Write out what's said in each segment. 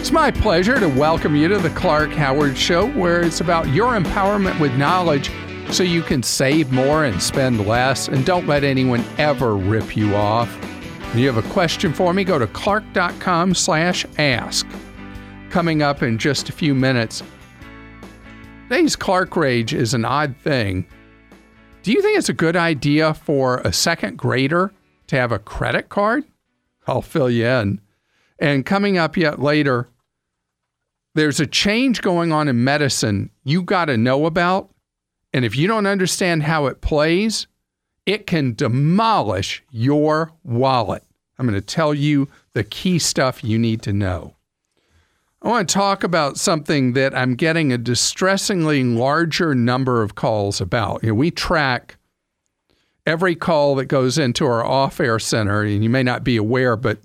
It's my pleasure to welcome you to the Clark Howard Show, where it's about your empowerment with knowledge so you can save more and spend less, and don't let anyone ever rip you off. If you have a question for me, go to clark.com/ask. Coming up in just a few minutes, today's Clark Rage is an odd thing. Do you think it's a good idea for a second grader to have a credit card? I'll fill you in. And coming up yet later, there's a change going on in medicine you got to know about. And if you don't understand how it plays, it can demolish your wallet. I'm going to tell you the key stuff you need to know. I want to talk about something that I'm getting a distressingly larger number of calls about. We track every call that goes into our off-air center, and you may not be aware, but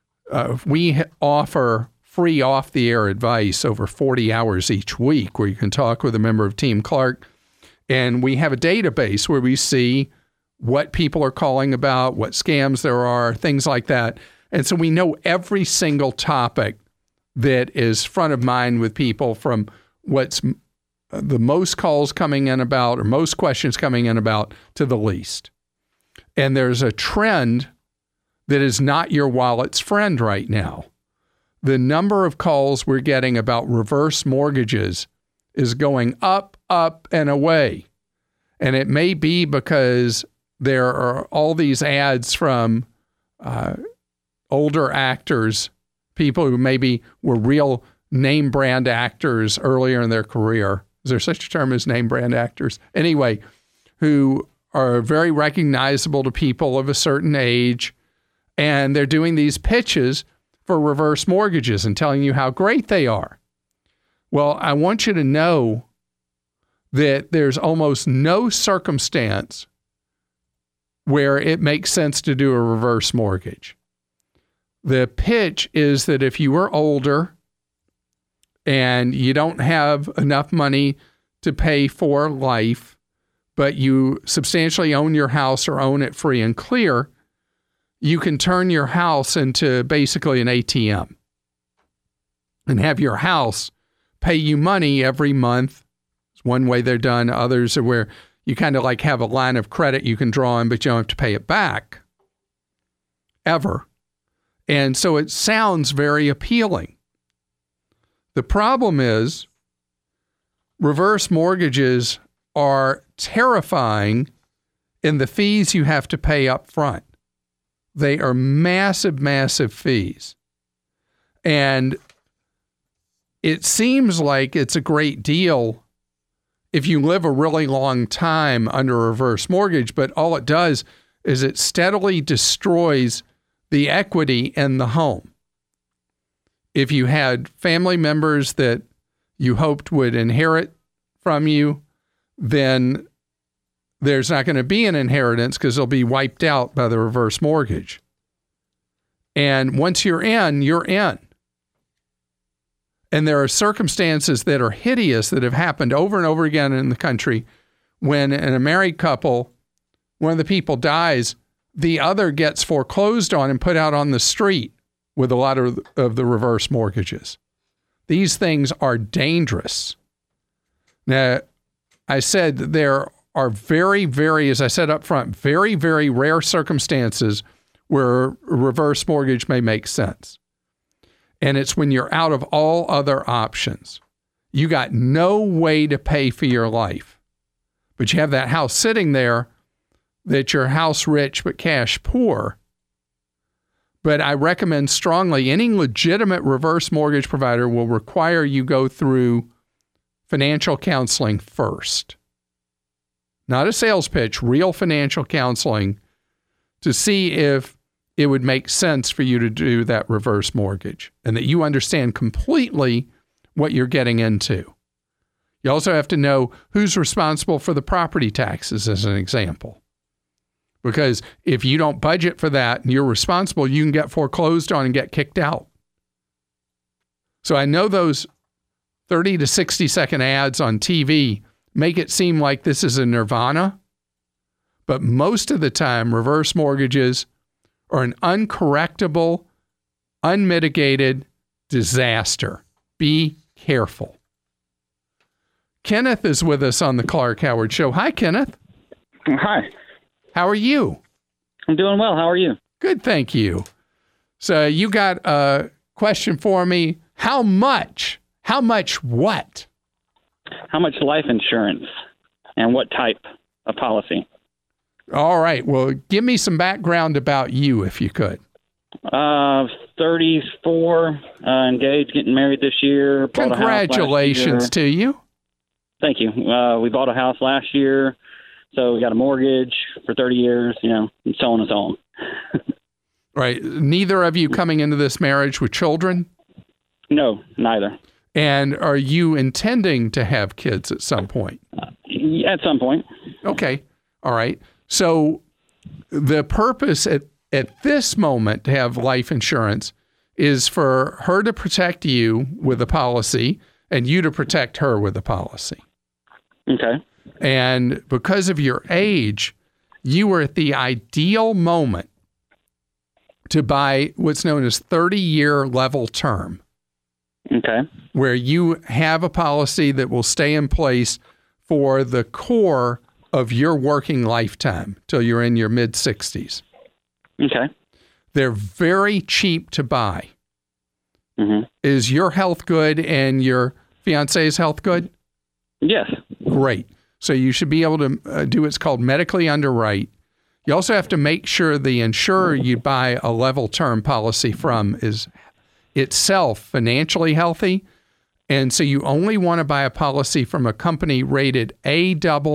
we offer free off-the-air advice over 40 hours each week where you can talk with a member of Team Clark. And we have a database where we see what people are calling about, what scams there are, things like that. And so we know every single topic that is front of mind with people, from what's the most calls coming in about or most questions coming in about to the least. And there's a trend that is not your wallet's friend right now. The number of calls we're getting about reverse mortgages is going up, up, and away. And it may be because there are all these ads from older actors, people who maybe were real name brand actors earlier in their career. Is there such a term as name brand actors? Anyway, who are very recognizable to people of a certain age. And they're doing these pitches for reverse mortgages and telling you how great they are. Well, I want you to know that there's almost no circumstance where it makes sense to do a reverse mortgage. The pitch is that if you are older and you don't have enough money to pay for life, but you substantially own your house or own it free and clear, you can turn your house into basically an ATM and have your house pay you money every month. It's one way they're done. Others are where you kind of like have a line of credit you can draw on, but you don't have to pay it back ever. And so it sounds very appealing. The problem is reverse mortgages are terrifying in the fees you have to pay up front. They are massive, massive fees. And it seems like it's a great deal if you live a really long time under a reverse mortgage, but all it does is it steadily destroys the equity in the home. If you had family members that you hoped would inherit from you, then there's not going to be an inheritance because they'll be wiped out by the reverse mortgage. And once you're in, you're in. And there are circumstances that are hideous that have happened over and over again in the country when in a married couple, one of the people dies, the other gets foreclosed on and put out on the street with a lot of the reverse mortgages. These things are dangerous. Now, I said there are very, very, as I said up front, very, very rare circumstances where a reverse mortgage may make sense. And it's when you're out of all other options. You got no way to pay for your life, but you have that house sitting there that you're house rich but cash poor. But I recommend strongly any legitimate reverse mortgage provider will require you go through financial counseling first. Not a sales pitch, real financial counseling to see if it would make sense for you to do that reverse mortgage and that you understand completely what you're getting into. You also have to know who's responsible for the property taxes, as an example. Because if you don't budget for that and you're responsible, you can get foreclosed on and get kicked out. So I know those 30 to 60 second ads on TV make it seem like this is a nirvana, but most of the time, reverse mortgages are an uncorrectable, unmitigated disaster. Be careful. Kenneth is with us on the Clark Howard Show. Hi, Kenneth. Hi. How are you? I'm doing well. How are you? Good, thank you. So you got a question for me. How much? How much what? How much life insurance and what type of policy? All right. Well, give me some background about you, if you could. 34, engaged, getting married this year. Congratulations to you. Thank you. We bought a house last year, so we got a mortgage for 30 years, and so on and so on. Right. Neither of you coming into this marriage with children? No, neither. And are you intending to have kids at some point? At some point. Okay. All right. So the purpose at this moment to have life insurance is for her to protect you with a policy and you to protect her with a policy. Okay. And because of your age, you were at the ideal moment to buy what's known as 30-year level term. Okay. Where you have a policy that will stay in place for the core of your working lifetime till you're in your mid-60s. Okay. They're very cheap to buy. Mm-hmm. Is your health good and your fiance's health good? Yes. Great. So you should be able to do what's called medically underwrite. You also have to make sure the insurer you buy a level term policy from is itself financially healthy. And so you only want to buy a policy from a company rated A+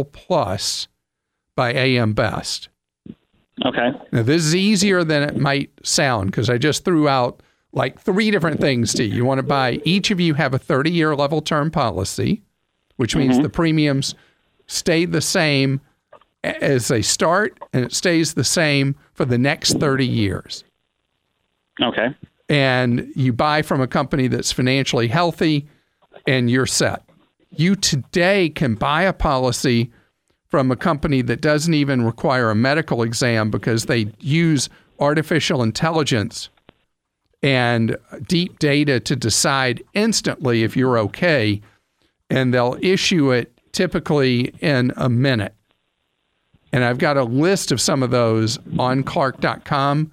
by AM Best. Okay. Now, this is easier than it might sound because I just threw out like 3 different things to you. You want to buy, each of you have a 30-year level term policy, which means the premiums stay the same as they start, and it stays the same for the next 30 years. Okay. And you buy from a company that's financially healthy, and you're set. You today can buy a policy from a company that doesn't even require a medical exam because they use artificial intelligence and deep data to decide instantly if you're okay, and they'll issue it typically in a minute. And I've got a list of some of those on Clark.com.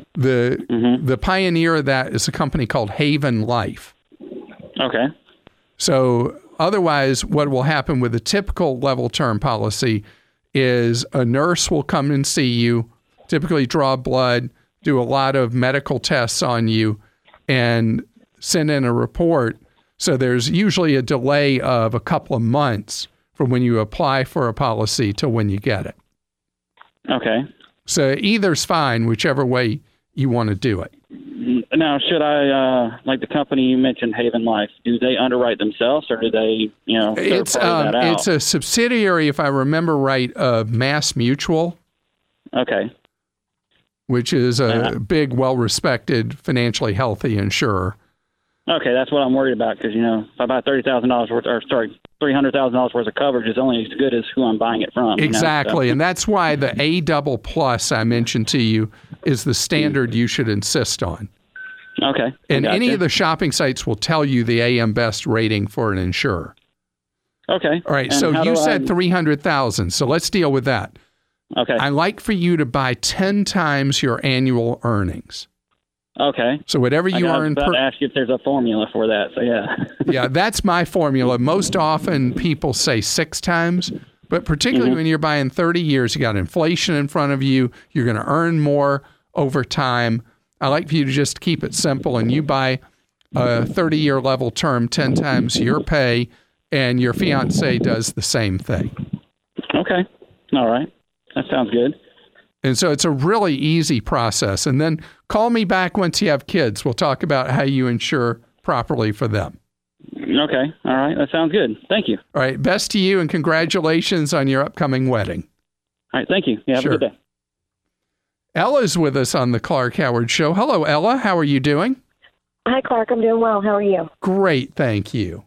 The pioneer of that is a company called Haven Life. Okay. So otherwise, what will happen with a typical level term policy is a nurse will come and see you, typically draw blood, do a lot of medical tests on you, and send in a report. So there's usually a delay of a couple of months from when you apply for a policy to when you get it. Okay. So either's fine, whichever way you want to do it. Now, should I, like the company you mentioned, Haven Life, do they underwrite themselves or do they, It's that out? It's a subsidiary, if I remember right, of Mass Mutual. Okay. Which is a big, well-respected, financially healthy insurer. Okay, that's what I'm worried about because, if I buy $30,000 worth, or sorry, $300,000 worth of coverage, it's only as good as who I'm buying it from. Exactly, and that's why the A+ I mentioned to you is the standard you should insist on. Okay. And any of the shopping sites will tell you the AM Best rating for an insurer. Okay. All right, so you said $300,000, so let's deal with that. Okay. I'd like for you to buy 10 times your annual earnings. Okay. So whatever you earn I was about to ask you if there's a formula for that, so yeah. Yeah, that's my formula. Most often people say 6 times, but particularly when you're buying 30 years, you got inflation in front of you, you're going to earn more over time. I like for you to just keep it simple, and you buy a 30-year level term 10 times your pay, and your fiance does the same thing. Okay. All right. That sounds good. And so it's a really easy process. And then call me back once you have kids. We'll talk about how you insure properly for them. Okay. All right. That sounds good. Thank you. All right. Best to you, and congratulations on your upcoming wedding. All right. Thank you. Yeah, have a good day. Ella's with us on the Clark Howard Show. Hello, Ella. How are you doing? Hi, Clark. I'm doing well. How are you? Great. Thank you.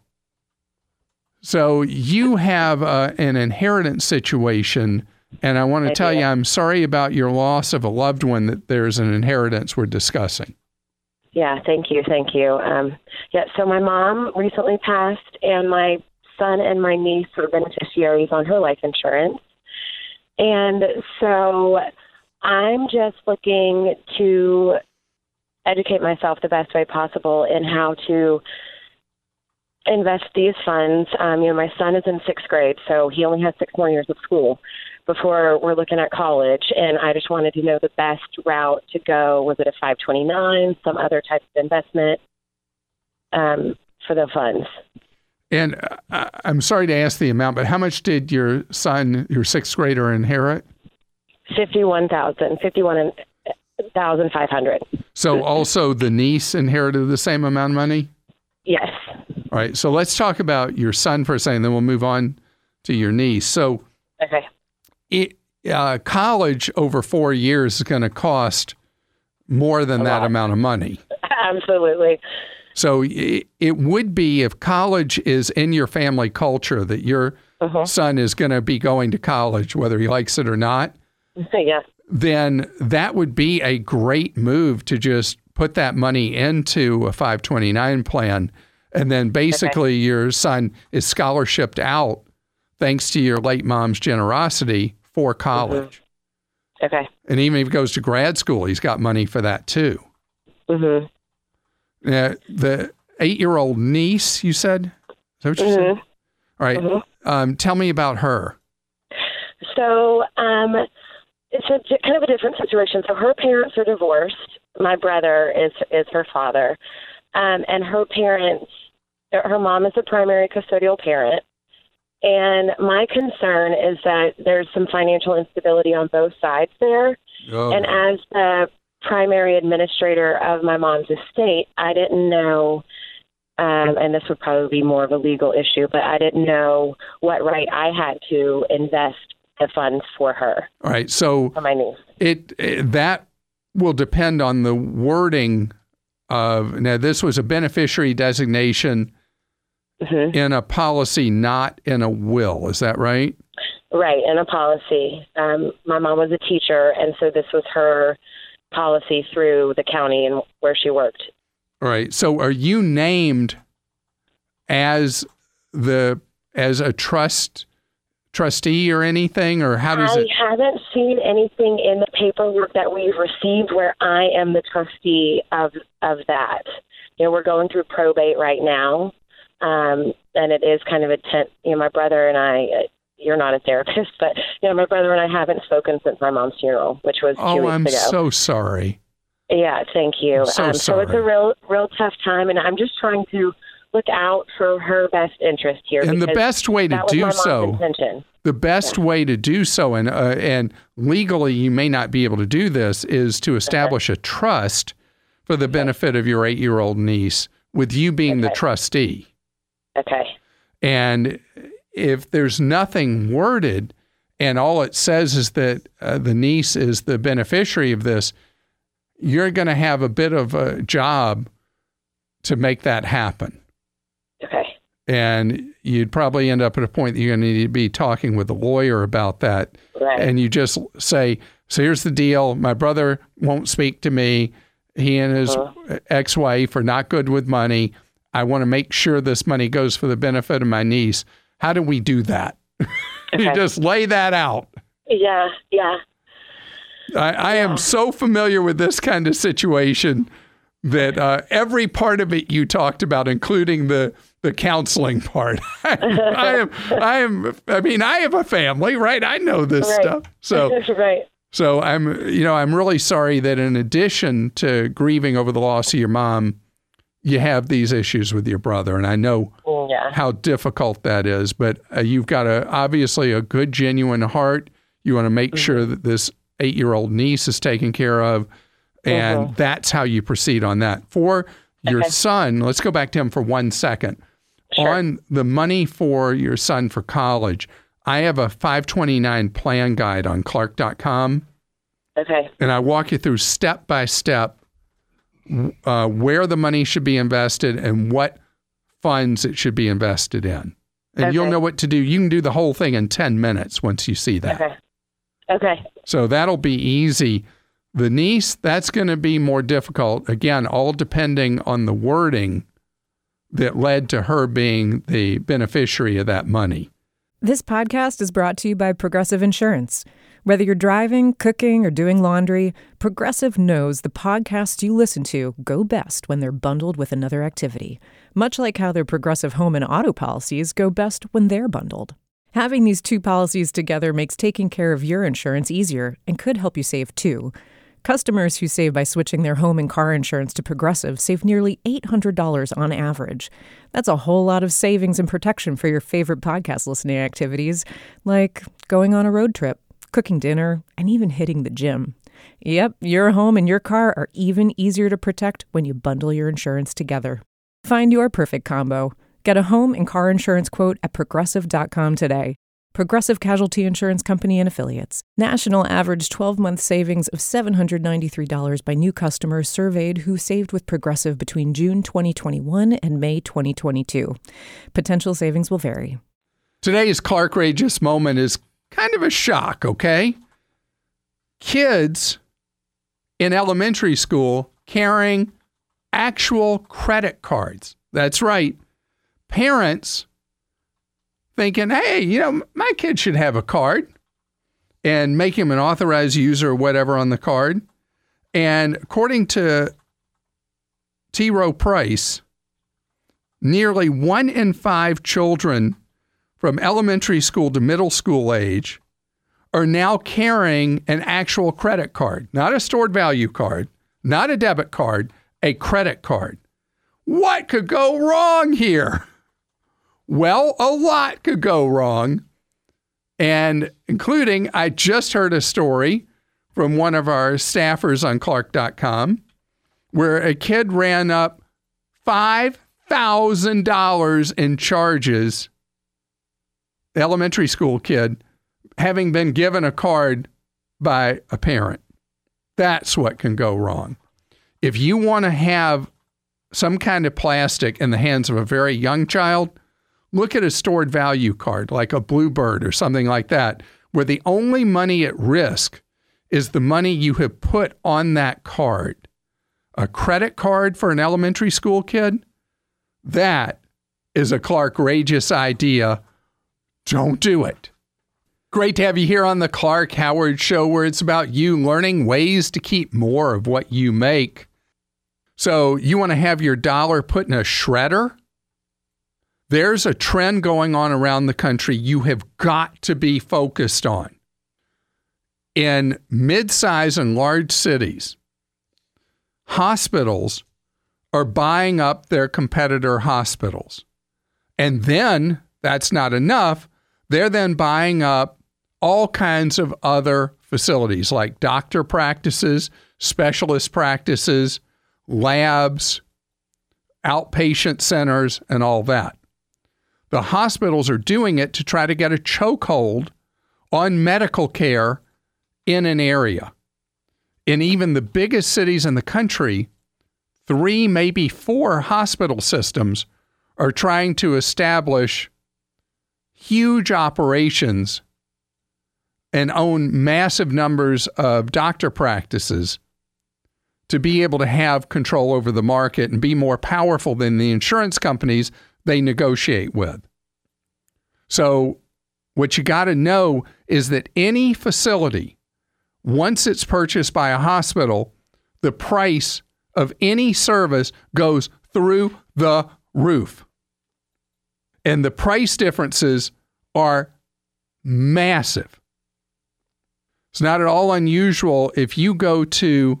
So you have an inheritance situation, and I want to tell you I'm sorry about your loss of a loved one, that there's an inheritance we're discussing. Yeah, thank you. So my mom recently passed, and my son and my niece were beneficiaries on her life insurance. And so I'm just looking to educate myself the best way possible in how to invest these funds. My son is in 6th grade, so he only has 6 more years of school before we're looking at college. And I just wanted to know the best route to go. Was it a 529, some other type of investment for the funds? And I'm sorry to ask the amount, but how much did your son, your 6th grader, inherit? $51,500. So also the niece inherited the same amount of money? Yes. All right. So let's talk about your son for a second, then we'll move on to your niece. So Okay. College over 4 years is going to cost more than that amount of money. Absolutely. So it would be, if college is in your family culture, that your son is going to be going to college, whether he likes it or not, Yeah. then that would be a great move to just put that money into a 529 plan. And then basically your son is scholarshiped out thanks to your late mom's generosity for college. Okay. And even if he goes to grad school, he's got money for that too. Mm-hmm. The 8-year-old niece, you said? Is that what you said? All right. Tell me about her. So it's kind of a different situation. So her parents are divorced. My brother is her father. And her parents, her mom is the primary custodial parent. And my concern is that there's some financial instability on both sides there. Oh. And as the primary administrator of my mom's estate, I didn't know, and this would probably be more of a legal issue, but I didn't know what right I had to invest the funds for her. All right. So for my niece. That will depend on the wording of, now this was a beneficiary designation in a policy, not in a will. Is that right? Right, in a policy. My mom was a teacher, and so this was her policy through the county and where she worked. All right. So are you named as a trustee or anything, or how does it? I haven't seen anything in the paperwork that we've received where I am the trustee of that. We're going through probate right now. And it is kind of my brother and I, you're not a therapist, but, my brother and I haven't spoken since my mom's funeral, which was 2 weeks ago. Oh, I'm so sorry. Yeah, thank you. So it's a real tough time, and I'm just trying to look out for her best interest here. And the best way to do so, and legally you may not be able to do this, is to establish a trust for the benefit of your 8-year-old niece, with you being the trustee. Okay. And if there's nothing worded and all it says is that the niece is the beneficiary of this, you're going to have a bit of a job to make that happen. Okay. And you'd probably end up at a point that you're going to need to be talking with a lawyer about that. Right. And you just say, so here's the deal. My brother won't speak to me. He and his ex-wife are not good with money. I want to make sure this money goes for the benefit of my niece. How do we do that? You just lay that out. Yeah. I am so familiar with this kind of situation that every part of it you talked about, including the counseling part. I have a family, right? I know this stuff. So, So I'm really sorry that in addition to grieving over the loss of your mom, you have these issues with your brother, and I know how difficult that is. But you've got obviously a good, genuine heart. You want to make sure that this 8-year-old niece is taken care of, and that's how you proceed on that. For your son, let's go back to him for 1 second. Sure. On the money for your son for college, I have a 529 plan guide on Clark.com. Okay. And I walk you through step by step where the money should be invested and what funds it should be invested in. And you'll know what to do. You can do the whole thing in 10 minutes once you see that. Okay. So that'll be easy. The niece, that's going to be more difficult. Again, all depending on the wording that led to her being the beneficiary of that money. This podcast is brought to you by Progressive Insurance. Whether you're driving, cooking, or doing laundry, Progressive knows the podcasts you listen to go best when they're bundled with another activity, much like how their Progressive home and auto policies go best when they're bundled. Having these two policies together makes taking care of your insurance easier and could help you save too. Customers who save by switching their home and car insurance to Progressive save nearly $800 on average. That's a whole lot of savings and protection for your favorite podcast listening activities, like going on a road trip, cooking dinner, and even hitting the gym. Yep, your home and your car are even easier to protect when you bundle your insurance together. Find your perfect combo. Get a home and car insurance quote at Progressive.com today. Progressive Casualty Insurance Company and Affiliates. National average 12-month savings of $793 by new customers surveyed who saved with Progressive between June 2021 and May 2022. Potential savings will vary. Today's Clark-rageous moment is kind of a shock, okay? Kids in elementary school carrying actual credit cards. That's right. Parents thinking, hey, my kid should have a card, and make him an authorized user or whatever on the card. And according to T. Rowe Price, nearly 1 in 5 children from elementary school to middle school age are now carrying an actual credit card, not a stored value card, not a debit card, a credit card. What could go wrong here? Well, a lot could go wrong, and including, I just heard a story from one of our staffers on Clark.com where a kid ran up $5,000 in charges, the elementary school kid, having been given a card by a parent. That's what can go wrong. If you want to have some kind of plastic in the hands of a very young child, look at a stored value card like a Bluebird or something like that, where the only money at risk is the money you have put on that card. A credit card for an elementary school kid? That is a Clark-rageous idea. Don't do it. Great to have you here on the Clark Howard Show, where it's about you learning ways to keep more of what you make. So you want to have your dollar put in a shredder? There's a trend going on around the country you have got to be focused on. In mid-size and large cities, hospitals are buying up their competitor hospitals. And then, that's not enough, they're then buying up all kinds of other facilities like doctor practices, specialist practices, labs, outpatient centers, and all that. The hospitals are doing it to try to get a chokehold on medical care in an area. In even the biggest cities in the country, 3, maybe 4 hospital systems are trying to establish huge operations and own massive numbers of doctor practices to be able to have control over the market and be more powerful than the insurance companies they negotiate with. So what you got to know is that any facility, once it's purchased by a hospital, the price of any service goes through the roof. And the price differences are massive. It's not at all unusual if you go to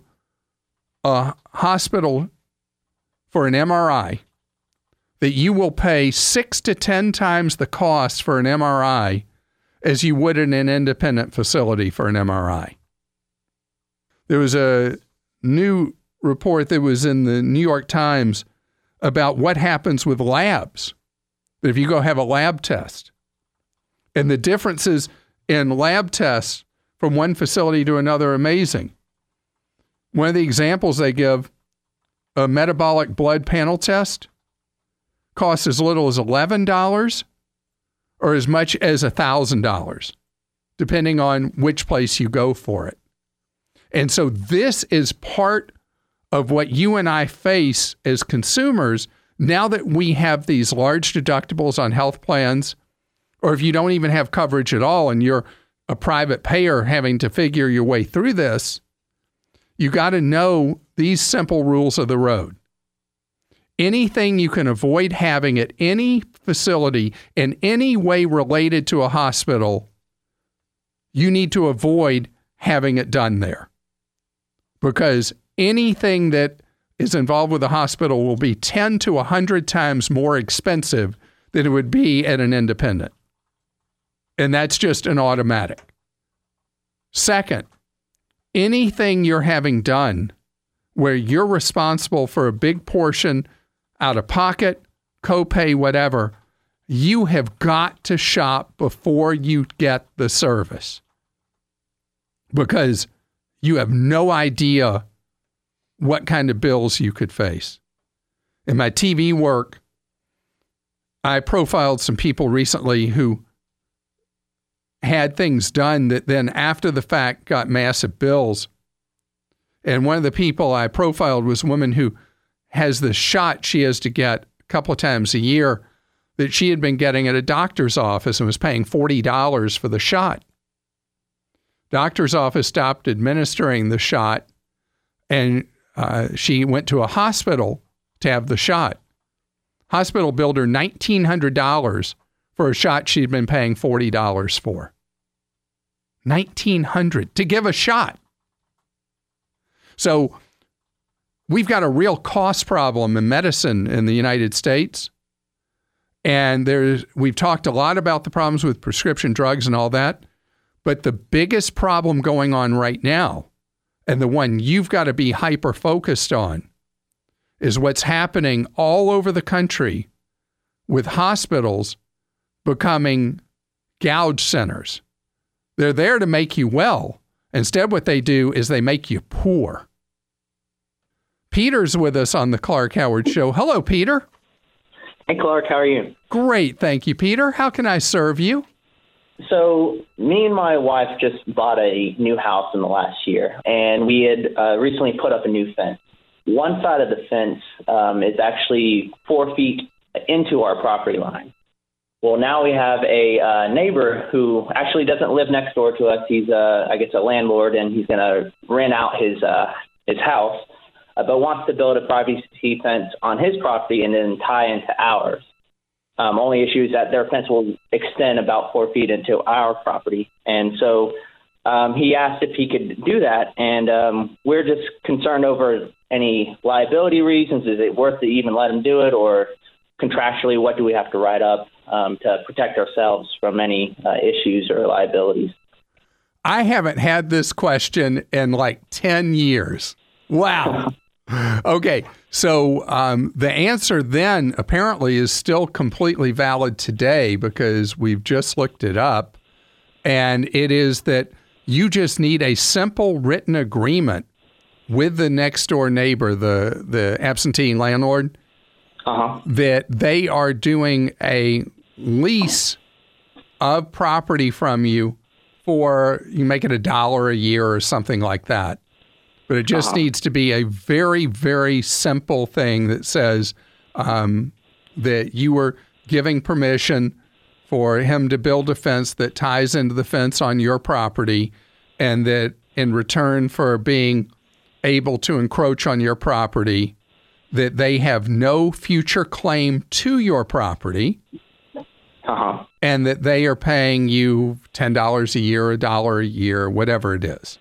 a hospital for an MRI that you will pay 6 to 10 times the cost for an MRI as you would in an independent facility for an MRI. There was a new report that was in the New York Times about what happens with labs. That if you go have a lab test, and the differences in lab tests from one facility to another are amazing. One of the examples they give, a metabolic blood panel test costs as little as $11 or as much as $1,000, depending on which place you go for it. And so this is part of what you and I face as consumers now that we have these large deductibles on health plans, or if you don't even have coverage at all and you're a private payer having to figure your way through this, you got to know these simple rules of the road. Anything you can avoid having at any facility in any way related to a hospital, you need to avoid having it done there. Because anything that is involved with a hospital will be 10 to 100 times more expensive than it would be at an independent. And that's just an automatic. Second, anything you're having done where you're responsible for a big portion out of pocket, copay, whatever, you have got to shop before you get the service. Because you have no idea what kind of bills you could face. In my TV work, I profiled some people recently who had things done that then after the fact got massive bills. And one of the people I profiled was a woman who has the shot she has to get a couple of times a year that she had been getting at a doctor's office and was paying $40 for the shot. Doctor's office stopped administering the shot, and she went to a hospital to have the shot. Hospital billed her $1,900 for a shot she'd been paying $40 for. $1,900 to give a shot. So we've got a real cost problem in medicine in the United States. And we've talked a lot about the problems with prescription drugs and all that. But the biggest problem going on right now, and the one you've got to be hyper-focused on, is what's happening all over the country with hospitals becoming gouge centers. They're there to make you well. Instead, what they do is they make you poor. Peter's with us on the Clark Howard Show. Hello, Peter. Hey, Clark. How are you? Great. Thank you, Peter. How can I serve you? So me and my wife just bought a new house in the last year, and we had recently put up a new fence. One side of the fence is actually 4 feet into our property line. Well, now we have a neighbor who actually doesn't live next door to us. He's, I guess, a landlord, and he's going to rent out his house, but wants to build a privacy fence on his property and then tie into ours. Only issue is that their fence will extend about 4 feet into our property. And so he asked if he could do that. And we're just concerned over any liability reasons. Is it worth to even let him do it? Or contractually, what do we have to write up to protect ourselves from any issues or liabilities? I haven't had this question in like 10 years. Wow. Okay. So the answer then apparently is still completely valid today because we've just looked it up. And it is that you just need a simple written agreement with the next door neighbor, the absentee landlord, that they are doing a lease of property from you for, you make it $1 a year or something like that. But it just needs to be a very, very simple thing that says that you were giving permission for him to build a fence that ties into the fence on your property, and that in return for being able to encroach on your property, that they have no future claim to your property, and that they are paying you $10 a year, $1 a year, whatever it is.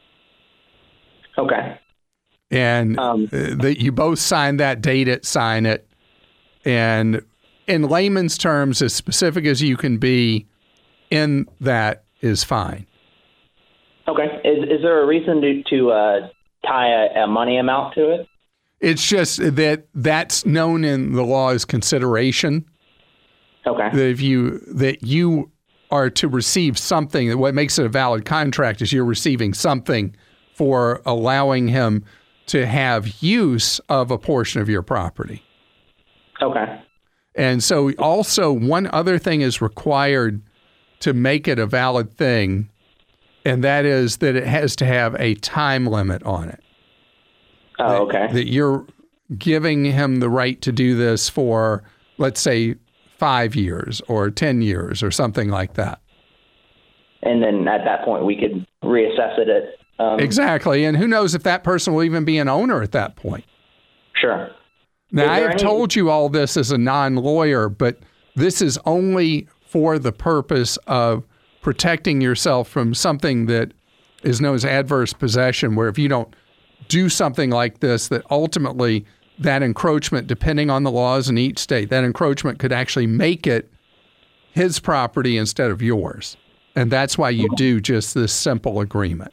Okay. And that you both sign that, date it, sign it. And in layman's terms, as specific as you can be in that is fine. Okay. Is there a reason to tie a money amount to it? It's just that that's known in the law as consideration. Okay. That you are to receive something. What makes it a valid contract is you're receiving something for allowing him to have use of a portion of your property. Okay. And so also one other thing is required to make it a valid thing and that is that it has to have a time limit on it. Oh, okay. That you're giving him the right to do this for, let's say, 5 years or 10 years or something like that. And then at that point, we could reassess it at... Exactly. And who knows if that person will even be an owner at that point. Sure. Now, I have told you all this as a non-lawyer, but this is only for the purpose of protecting yourself from something that is known as adverse possession, where if you don't do something like this, that ultimately that encroachment, depending on the laws in each state, that encroachment could actually make it his property instead of yours. And that's why you do just this simple agreement.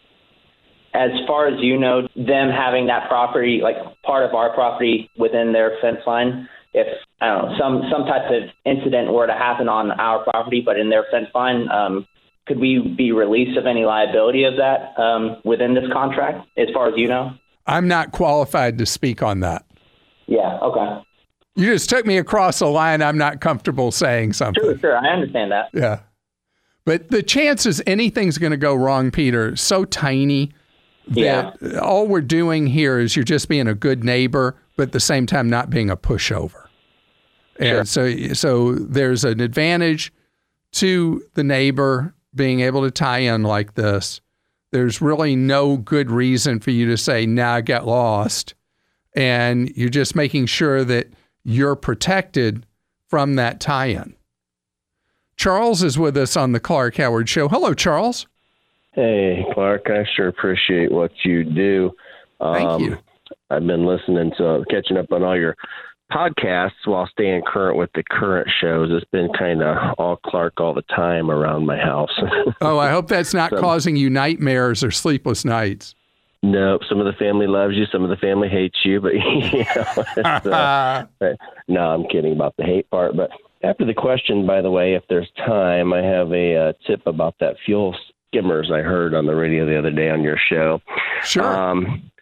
As far as you know, them having that property, like part of our property within their fence line, if, I don't know, some type of incident were to happen on our property, but in their fence line, could we be released of any liability of that within this contract, as far as you know? I'm not qualified to speak on that. Yeah, okay. You just took me across a line. I'm not comfortable saying something. Sure, I understand that. Yeah. But the chances anything's going to go wrong, Peter, so tiny that all we're doing here is you're just being a good neighbor, but at the same time not being a pushover. And so there's an advantage to the neighbor being able to tie in like this. There's really no good reason for you to say, nah, get lost. And you're just making sure that you're protected from that tie-in. Charles is with us on the Clark Howard Show. Hello, Charles. Hey, Clark. I sure appreciate what you do. Thank you. I've been listening to, catching up on all your podcasts while staying current with the current shows. It's been kind of all Clark all the time around my house. Oh, I hope that's not causing you nightmares or sleepless nights. No, some of the family loves you, some of the family hates you, but no, I'm kidding about the hate part. But after the question, by the way, if there's time, I have a tip about that fuel skimmers I heard on the radio the other day on your show. Sure.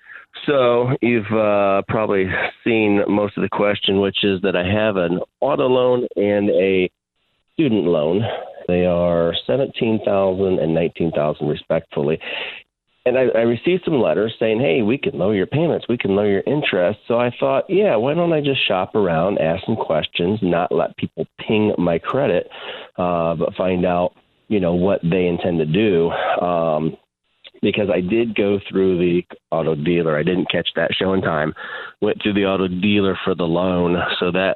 So you've probably seen most of the question, which is that I have an auto loan and a student loan. They are $17,000 and $19,000 respectively. And I received some letters saying, hey, we can lower your payments, we can lower your interest. So I thought, yeah, why don't I just shop around, ask some questions, not let people ping my credit, but find out, what they intend to do. Because I did go through the auto dealer. I didn't catch that show in time. Went through the auto dealer for the loan. So that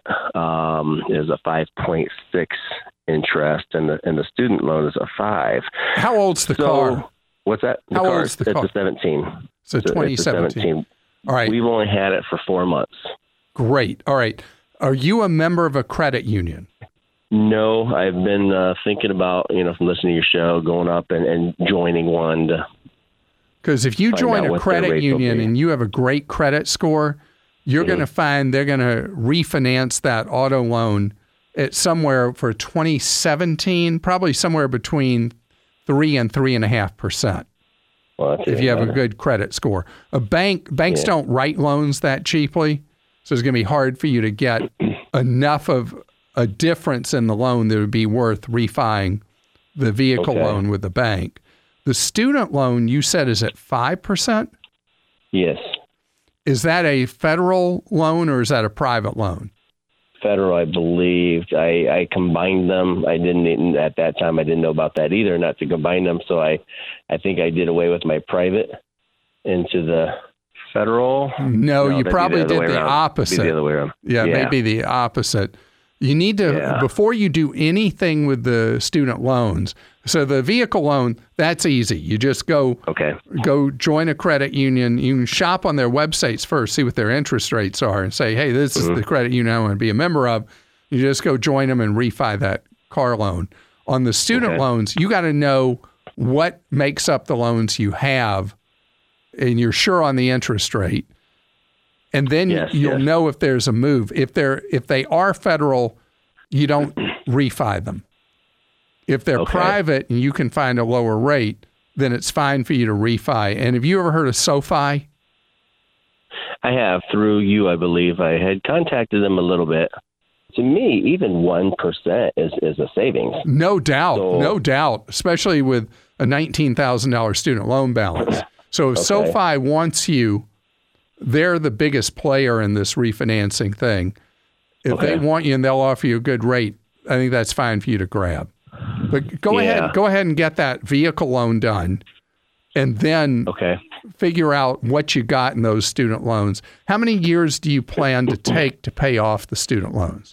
is a 5.6 interest, and the student loan is a 5. How old's the car? What's that? How old's the car? It's a 17. So 2017. All right. We've only had it for 4 months. Great. All right. Are you a member of a credit union? No, I've been thinking about, from listening to your show, going up and joining one. Because if you join a credit union and you have a great credit score, you're going to find they're going to refinance that auto loan at somewhere for 2017, probably somewhere between 3 and 3.5%. Well, if you have a good credit score. Banks don't write loans that cheaply, so it's going to be hard for you to get enough of a difference in the loan that would be worth refining the vehicle loan with the bank. The student loan, you said, is at 5%? Yes. Is that a federal loan or is that a private loan? Federal, I believe. I combined them. I didn't, at that time, I didn't know about that either, not to combine them. So I think I did away with my private into the federal. No, you probably did the opposite. The other way around. Yeah, maybe the opposite. You need to, before you do anything with the student loans, so the vehicle loan, that's easy. You just go join a credit union. You can shop on their websites first, see what their interest rates are, and say, hey, this is the credit union I want to be a member of. You just go join them and refi that car loan. On the student loans, you got to know what makes up the loans you have, and you're sure on the interest rate. And then you'll know if there's a move. If they are federal, you don't refi them. If they're private and you can find a lower rate, then it's fine for you to refi. And have you ever heard of SoFi? I have, through you, I believe. I had contacted them a little bit to me, even 1% is a savings. No doubt, especially with a $19,000 student loan balance. So if SoFi wants you, they're the biggest player in this refinancing thing. If they want you and they'll offer you a good rate, I think that's fine for you to grab. But go ahead and get that vehicle loan done, and then figure out what you got in those student loans. How many years do you plan to take to pay off the student loans?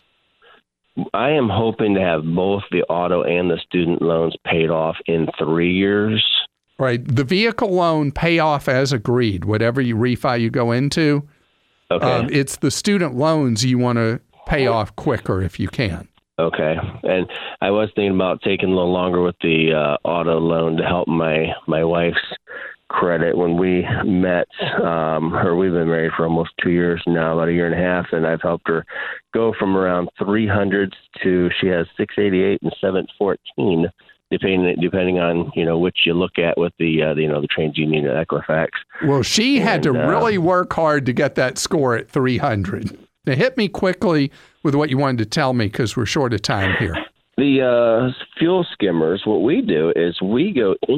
I am hoping to have both the auto and the student loans paid off in 3 years. Right. The vehicle loan pay off as agreed, whatever refi you go into. Okay. It's the student loans you want to pay off quicker if you can. Okay. And I was thinking about taking a little longer with the auto loan to help my wife's credit. When we met her, we've been married for almost 2 years now, about a year and a half, and I've helped her go from around 300s to she has 688 and 714, depending on which you look at with the TransUnion and Equifax. Well, she had to really work hard to get that score at 300. Now hit me quickly with what you wanted to tell me, because we're short of time here. The fuel skimmers, what we do is we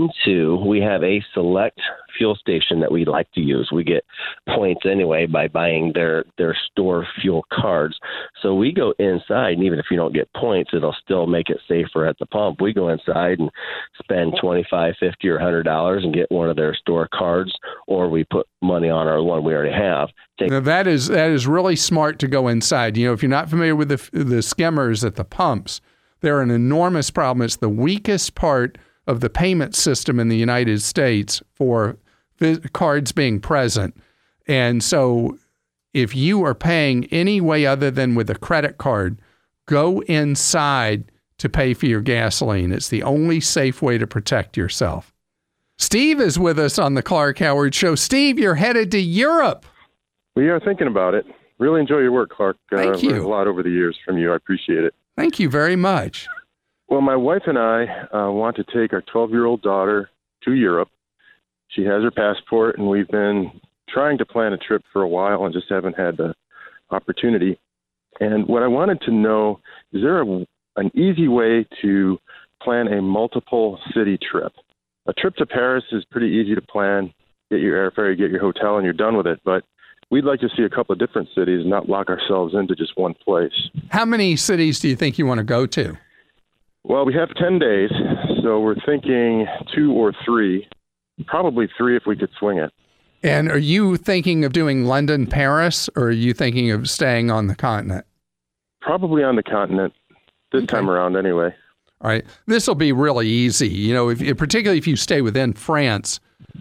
have a select fuel station that we like to use. We get points anyway by buying their store fuel cards. So we go inside, and even if you don't get points, it'll still make it safer at the pump. We go inside and spend $25, $50, or $100 and get one of their store cards, or we put money on our one we already have. Now that is really smart to go inside. If you're not familiar with the skimmers at the pumps, they're an enormous problem. It's the weakest part of the payment system in the United States for cards being present. And so if you are paying any way other than with a credit card, go inside to pay for your gasoline. It's the only safe way to protect yourself. Steve is with us on the Clark Howard Show. Steve, you're headed to Europe. We are thinking about it. Really enjoy your work, Clark. Thank you. Learned a lot over the years from you. I appreciate it. Thank you very much. Well, my wife and I want to take our 12-year-old daughter to Europe. She has her passport, and we've been trying to plan a trip for a while and just haven't had the opportunity. And what I wanted to know, is there an easy way to plan a multiple city trip? A trip to Paris is pretty easy to plan. Get your airfare, you get your hotel, and you're done with it. But we'd like to see a couple of different cities and not lock ourselves into just one place. How many cities do you think you want to go to? Well, we have 10 days, so we're thinking 2 or 3, probably 3 if we could swing it. And are you thinking of doing London, Paris, or are you thinking of staying on the continent? Probably on the continent this time around anyway. All right. This will be really easy. Particularly if you stay within France,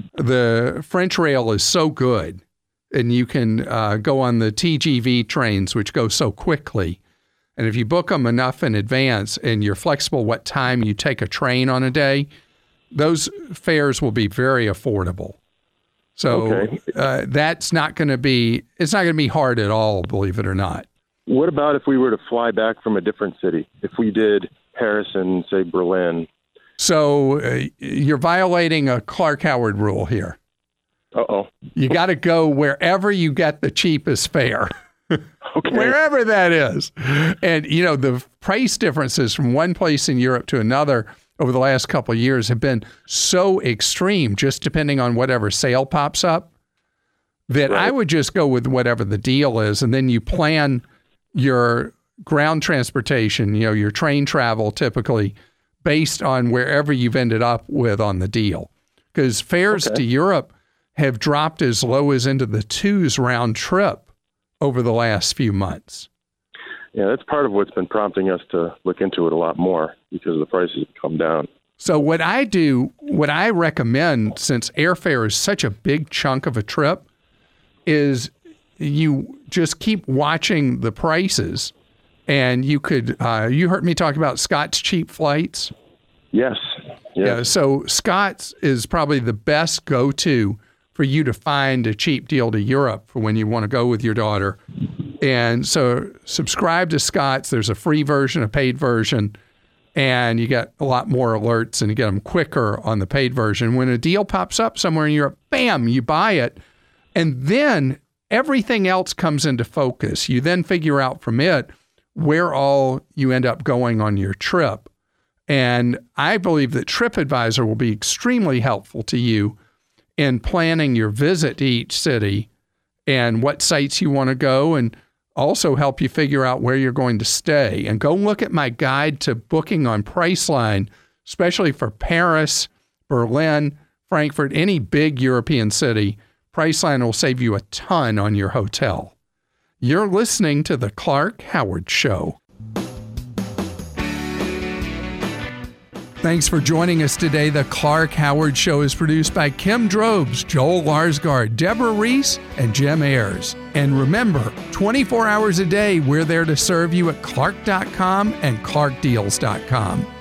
the French rail is so good, and you can go on the TGV trains, which go so quickly. And if you book them enough in advance and you're flexible what time you take a train on a day, those fares will be very affordable. So it's not going to be hard at all, believe it or not. What about if we were to fly back from a different city? If we did Paris and, say, Berlin? So you're violating a Clark Howard rule here. Uh-oh. You got to go wherever you get the cheapest fare. Okay. Wherever that is. And, the price differences from one place in Europe to another over the last couple of years have been so extreme, just depending on whatever sale pops up, that I would just go with whatever the deal is. And then you plan your ground transportation, your train travel typically based on wherever you've ended up with on the deal. Because fares to Europe have dropped as low as into the 2s round trip over the last few months. Yeah, that's part of what's been prompting us to look into it a lot more, because the prices have come down. So what I recommend, since airfare is such a big chunk of a trip, is you just keep watching the prices. And you could, you heard me talk about Scott's Cheap Flights? Yes. Yeah. So Scott's is probably the best go-to for you to find a cheap deal to Europe for when you want to go with your daughter. And so subscribe to Scott's. There's a free version, a paid version, and you get a lot more alerts and you get them quicker on the paid version. When a deal pops up somewhere in Europe, bam, you buy it. And then everything else comes into focus. You then figure out from it where all you end up going on your trip. And I believe that TripAdvisor will be extremely helpful to you in planning your visit to each city and what sites you want to go, and also help you figure out where you're going to stay. And go look at my guide to booking on Priceline, especially for Paris, Berlin, Frankfurt, any big European city. Priceline will save you a ton on your hotel. You're listening to The Clark Howard Show. Thanks for joining us today. The Clark Howard Show is produced by Kim Drobes, Joel Larsgaard, Deborah Reese, and Jim Ayers. And remember, 24 hours a day, we're there to serve you at Clark.com and ClarkDeals.com.